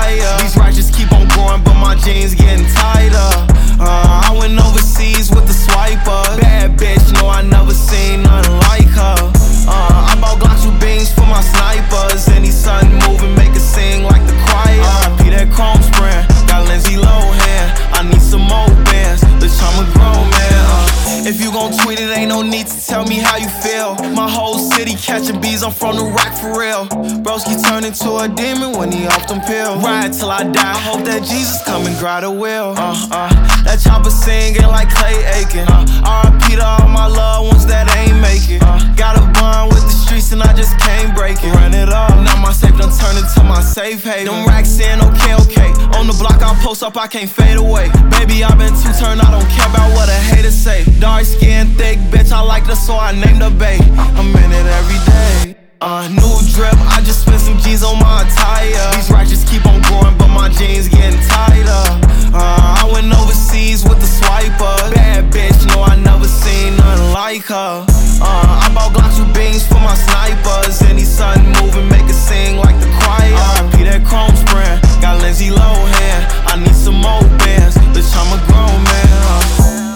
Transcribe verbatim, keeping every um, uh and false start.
higher. These righteous keep on growing, but my jeans getting tighter. Uh, I went overseas with the swiper. Bad bitch, no, I never seen nothing like her. Uh, I bought Glocks with beans for my snipers. Any sudden moving, make it sing like the choir. R I P that chrome sprint, got Lindsay Lohan. I need some more bands, bitch, I'm a grown man. Uh, if you gon' tweet it, ain't no need to tell me how you feel. My whole city catching bees, I'm from the rack for real. Broski turn into a demon when he off them pills. Ride till I die, I hope that Jesus come and grab the wheel. Uh, uh, that chopper singing like Clay Aiken. Uh, R I P to all my loved ones that ain't make it. Uh, got a bond with the streets and I just can't break it. Run it up, now my safe done turned into my safe haven. Them racks in, okay, okay. On the block I post up, I can't fade away. Baby, I been too turned, I don't care about what a hater say. Dark skin, thick bitch, I like her, so I named her bae. I'm in it every day. Uh, new drip, I just spent some G's on my attire. These righteous keep on growing, but my jeans getting tighter. Uh, I went overseas with the swiper. Bad bitch, no, I never seen nothing like her. Uh, I bought Glocks with beans for my snipers. Any sudden moving, make it sing like the choir. R I P that chrome sprint, got Lindsay Lohan. I need some more bands, bitch, I'm a grown man. Uh.